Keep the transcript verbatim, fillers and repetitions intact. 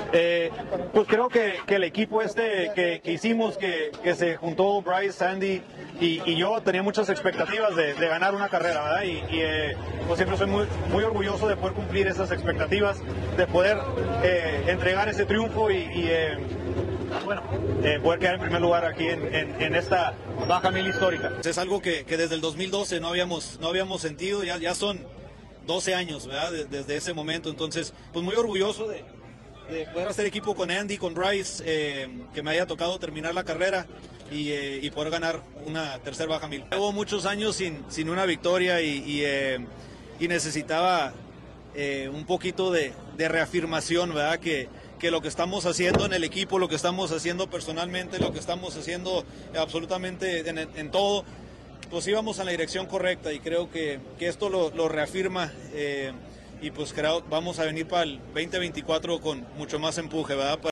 Eh, pues creo que, que el equipo este que, que hicimos, que, que se juntó Bryce, Sandy y, y yo, tenía muchas expectativas de, de ganar una carrera, ¿verdad? Y, y eh, pues siempre soy muy, muy orgulloso de poder cumplir esas expectativas, de poder eh, entregar ese triunfo y, y eh, bueno, eh, poder quedar en primer lugar aquí en, en, en esta baja mil histórica. Es algo que, que desde el dos mil doce no habíamos, no habíamos sentido, ya, ya son doce años, ¿verdad? Desde ese momento, entonces, pues muy orgulloso de, de poder hacer equipo con Andy, con Bryce, eh, que me haya tocado terminar la carrera y, eh, y poder ganar una tercera baja mil. Llevo muchos años sin, sin una victoria y, y, eh, y necesitaba eh, un poquito de, de reafirmación, ¿verdad? Que, que lo que estamos haciendo en el equipo, lo que estamos haciendo personalmente, lo que estamos haciendo absolutamente en, en todo, pues íbamos en la dirección correcta y creo que, que esto lo, lo reafirma eh, y pues creo vamos a venir para el veinte veinticuatro con mucho más empuje, ¿verdad?